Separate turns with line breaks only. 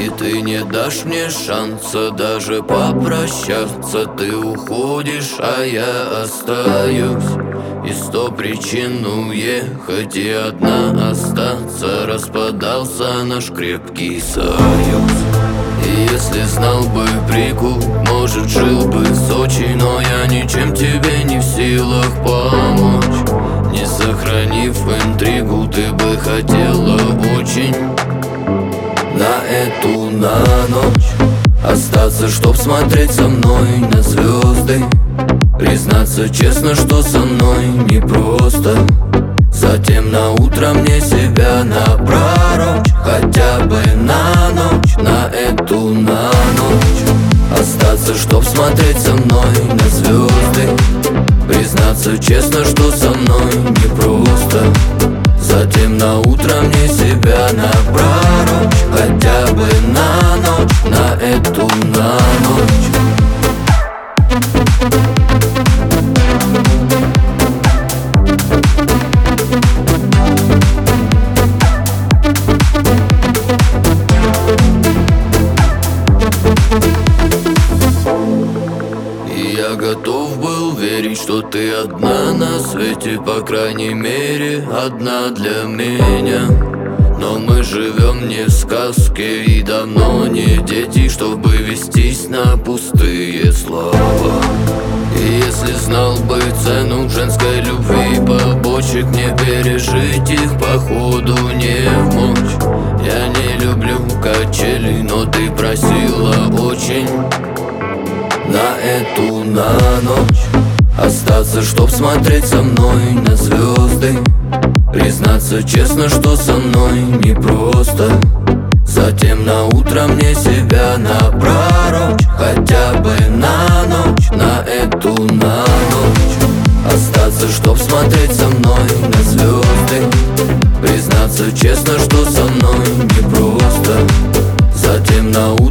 И ты не дашь мне шанса даже попрощаться. Ты уходишь, а я остаюсь. И 100 причин уехать и одна остаться. Распадался наш крепкий союз. И если знал бы прикол, может, жил бы в Сочи. Но я ничем тебе не в силах помочь. Не сохранив интригу, ты бы хотела очень на ночь остаться, чтоб смотреть со мной на звезды. Признаться честно, что со мной непросто. Затем на утро мне себя напророчь. Хотя бы на ночь, на ночь остаться, чтоб смотреть со мной на звезды. Признаться честно, что со мной непросто. Затем на утро мне себя напророчь. Хотя бы на ночь, на ночь. Я готов был верить, что ты одна на свете, по крайней мере, одна для меня. Но мы живем не в сказке и давно не дети, чтобы вестись на пустые слова. И если знал бы цену женской любви, побочек не пережить их походу не в мочь. Я не люблю качели, но ты просила очень на ночь остаться, чтоб смотреть со мной на звезды. Признаться честно, что со мной непросто. Затем на утро мне себя напророчь. Хотя бы на ночь, на ночь остаться, чтоб смотреть со мной на звезды. Признаться честно, что со мной непросто. Затем на утро